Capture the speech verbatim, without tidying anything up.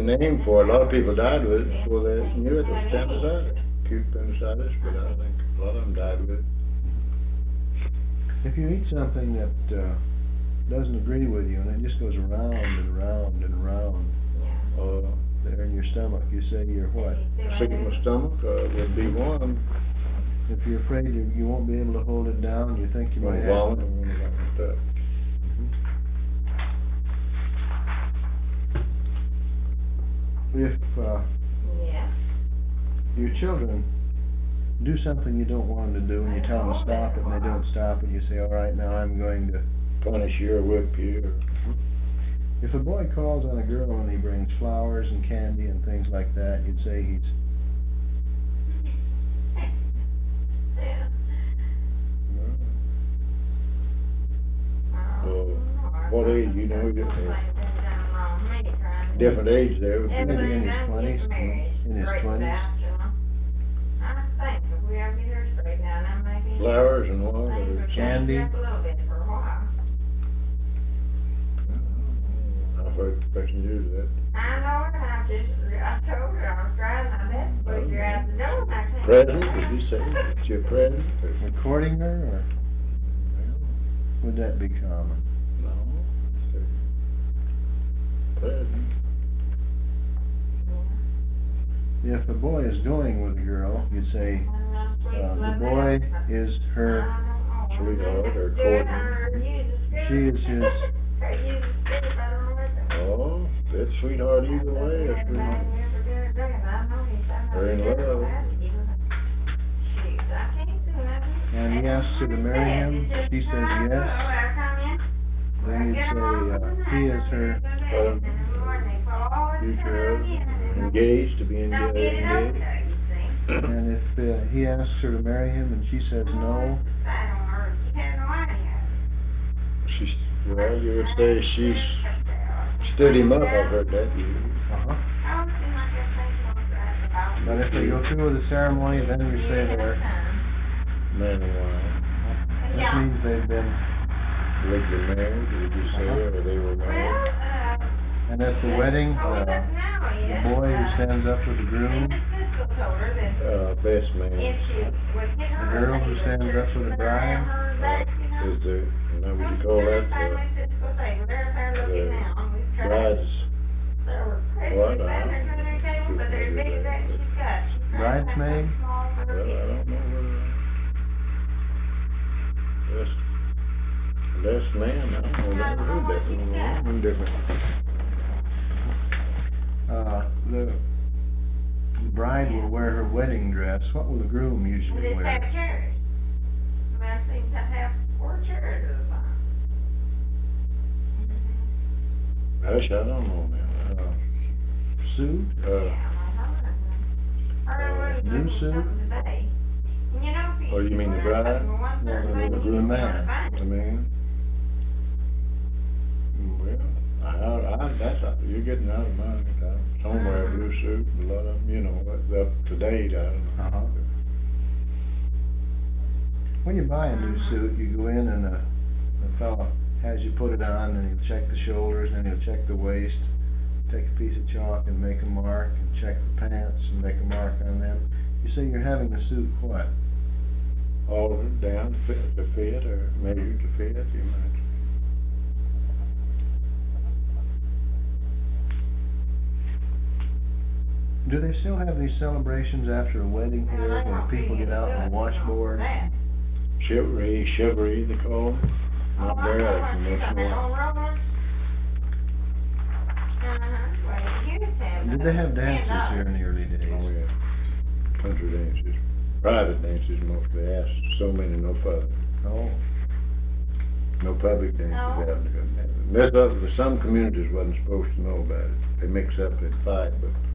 name for it. A lot of people died with it before they knew it was appendicitis, acute appendicitis, but I think a lot of them died with it. If you eat something that uh, doesn't agree with you and it just goes around and around and around Uh, there in your stomach, you say you're what? sick in my stomach uh, would be one. If you're afraid you, you won't be able to hold it down, you think you Or might have vomit or anything like that. If uh, Yeah. your children do something you don't want them to do and you tell them to stop it and they don't stop it, you say, all right, now I'm going to. Punish you or whip you. Or, If a boy calls on a girl and he brings flowers and candy and things like that, you'd say he's. uh, what age, you know, you- different age there. would be- Maybe in his twenties, in his twenties. I think if we ever get her straightened out, I'm making. Flowers and what, or things are candy. changing up a little bit for a while. I've heard the person use that. I know it, I just, I told her I was driving, I bet, push her out the door, and I can't. Present, did you say? It's your present? or- Recording her, or Well, would that be common? no. it's a Present. If a boy is going with a girl, you'd say, uh, the boy is her, Sweetheart or courting. she is his. Oh, it's sweetheart either way. It's sweetheart. They're in love. And he asks her to marry him, she says yes. Then you'd say, uh, he is her. Future husband. Engaged, to be engaged. engaged. And if uh, he asks her to marry him and she says no, She's, well, you would say she's stood him up. I've heard that used. uh-huh. But if they go through with the ceremony, then you say they're, Man and wife. this means they've been, Legally married, did you say, or they were married? and at the wedding, uh, the boy who stands up with the groom, Uh, best man. The girl who stands up with the bride? Uh, is there, now would you call that the bride's, what, uh, bridesmaid? well, I don't know whether, best, best man, I don't know, never heard that one, one different. Uh, the the bride will wear her wedding dress. What will the groom usually They have wear? chairs. I seem to have four chairs at a time. Gosh, I don't know now, Uh, suit? uh, new suit? Oh, you mean the bride? No, the groom man. I mean, well, I, I, that's, you're getting out of mine, I- some wear a blue suit, a lot of them, you know, up to date, I don't know. Uh-huh. When you buy a new suit, you go in and the, the fella has you put it on and he'll check the shoulders and he'll check the waist, take a piece of chalk and make a mark and check the pants and make a mark on them. You say you're having the suit what? Altered down to fit, to fit, or measured to fit, you might. Do they still have these celebrations after a wedding here where people get out on the washboard? Chivalry, chivalry, they call them. Not very often, once in a while. Did they have dances here in the early Oh, days? yeah. Country dances, private dances mostly, asked so many, no public, Oh, no public dances No. out there. Most of, some communities wasn't supposed to know about it. They mix up and fight, but